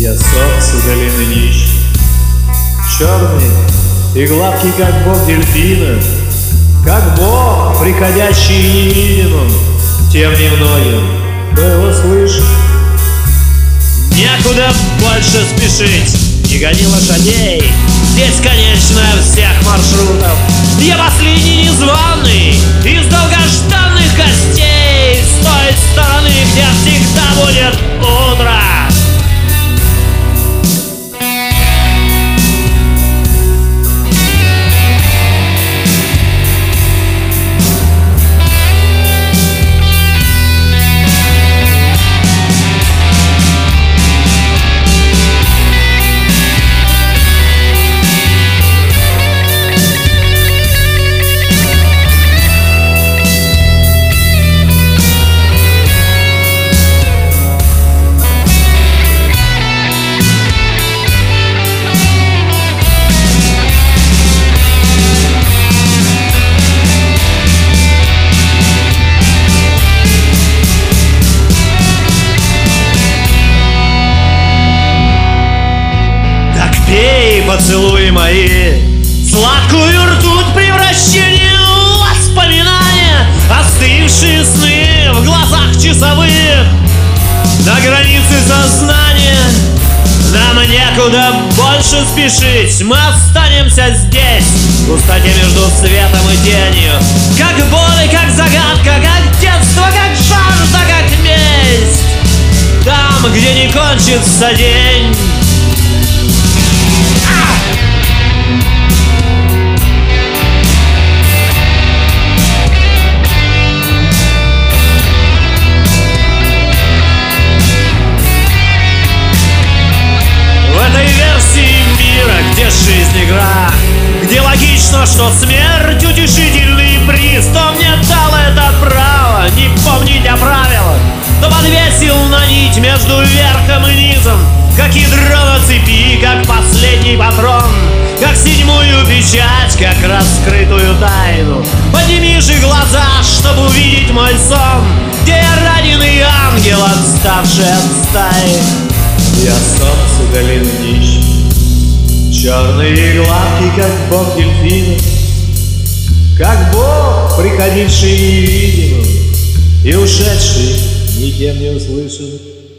Я солнце долины нищ, черный и гладкий, как бог дельфина, как бог, приходящий невидимым, тем немногим, кто его слышит. Некуда больше спешить, не гони лошадей, здесь конечная всех маршрутов. Я последний незваный из долгожданных гостей, с той стороны, где всегда будет утро. Пей, поцелуй мои, сладкую ртуть превращения в воспоминания, остывшие сны в глазах часовых. На границе сознания нам некуда больше спешить, мы останемся здесь, в пустоте между светом и тенью. Как боль, как загадка, как детство, как жажда, как месть. Там, где не кончится день. Где жизнь игра, где логично, что смерть утешительный приз, кто мне дал это право не помнить о правилах, кто подвесил на нить между верхом и низом, как ядро на цепи, как последний патрон, как седьмую печать, как раскрытую тайну. Подними же глаза, чтобы увидеть мой сон, где я раненый ангел, отставший от стаи. Я солнце долины нищ, черный и гладкий, как бог дельфина, как бог, приходивший невидимым и ушедший, никем не услышан.